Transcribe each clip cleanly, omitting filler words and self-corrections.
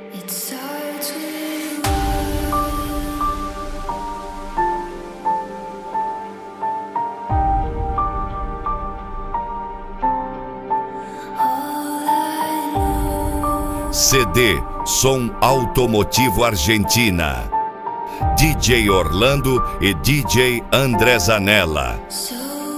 It starts with all I know. CD Som Automotivo Argentina. DJ Orlando e DJ André Zanella. So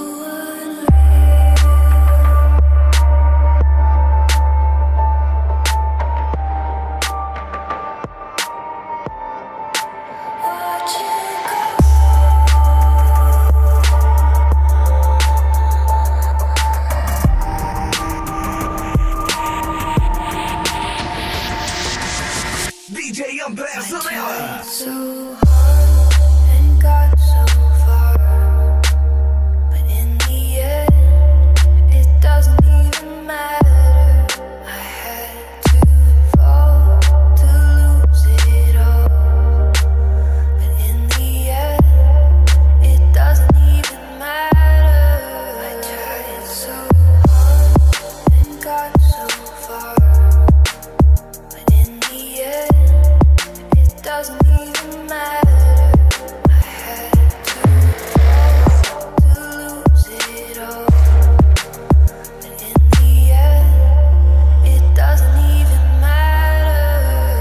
watch you go. DJ André Zanella. So hard and got so far, but in the end, it doesn't even matter. I had to fall to lose it all, but in the end, it doesn't even matter. I tried so hard and got so far, but in the end, it doesn't even matter. I had to fall to lose it all, but in the end, it doesn't even matter.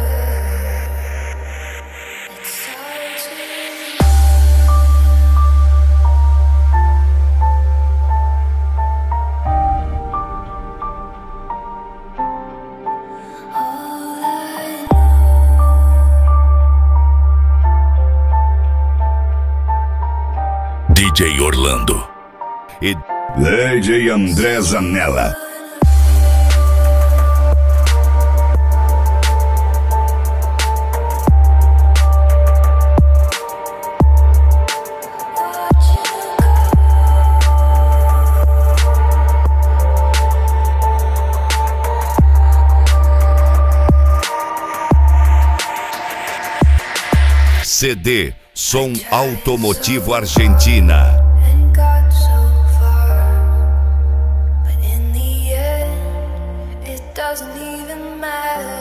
It starts with all I know. DJ Orlando e DJ André Zanella. Watch you CD Som Automotivo Argentina. and got so far, but in the end, it doesn't even matter.